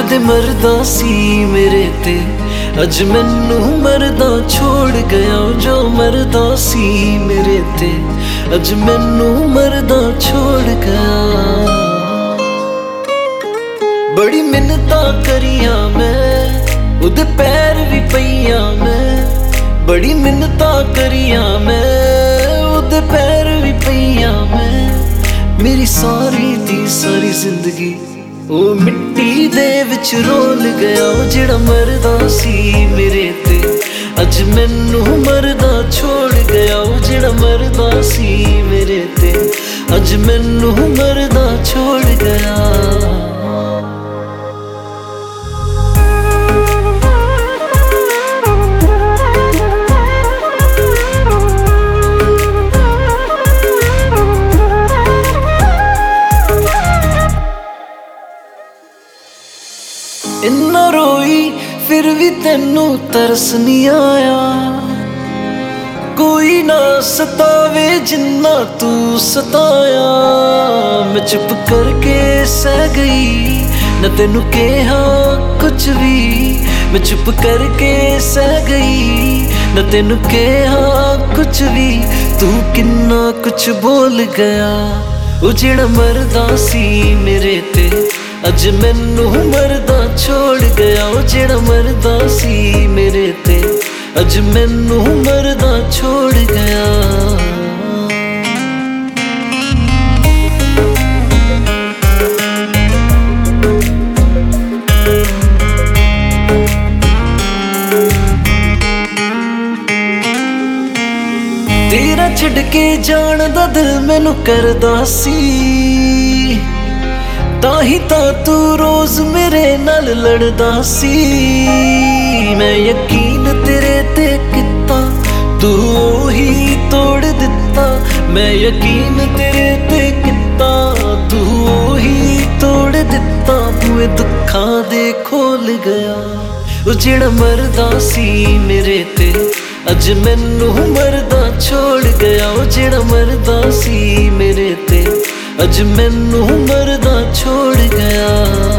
कदे मरदा सी मेरे ते, अज मैनू मरदा छोड़ गया। जो मरदा सी मेरे ते, अज मैनू मरदा छोड़ गया। बड़ी मिन्नतां करियां मैं, उदे पैर भी पईयां मैं। बड़ी मिन्नतां करियां मैं, उदे पैर भी पईयां मैं। मेरी सारी दी सारी जिंदगी ओ मिट्टी दे विच रोल गया। जेड़ा मरदा सी मेरे ते, अज मैनू मरदा छोड़ गया। जेड़ा मरदा सी मेरे ते, अज मैनू मरदा छोड़ गया। इन्ना रोई फिर भी तेनू तरस नहीं आया। कोई ना सतावे जिन्ना तू सताया। मैं चुप करके सह गई, न तेनू कहा कुछ भी। मैं चुप करके सह गई, न तेनू कहा कुछ भी। तू किन्ना कुछ बोल गया। ओ जेड़ा मरदा सी मेरे ते, अज मैनू मरदा छोड़ गया। ओ जेड़ा मरदा सी मेरे ते, अज मैनू मरदा छोड़ गया। तेरा छड़ के जान दा दिल मैनू करदा सी। ताही तां तू रोज मेरे नाल लड़दा सी। मैं यकीन तेरे ते किता, तू ही तोड़ दिता। मैं यकीन तेरे ते किता, तू ही तोड़ दिता। बुए दुखां दे खोल गया। ओ जेड़ा मरदा सी मेरे ते, अज मैनू मरदा छोड़ गया। ओ जेड़ा मरदा सी मेरे ते, अज मैनू मरदा छोड़ गया।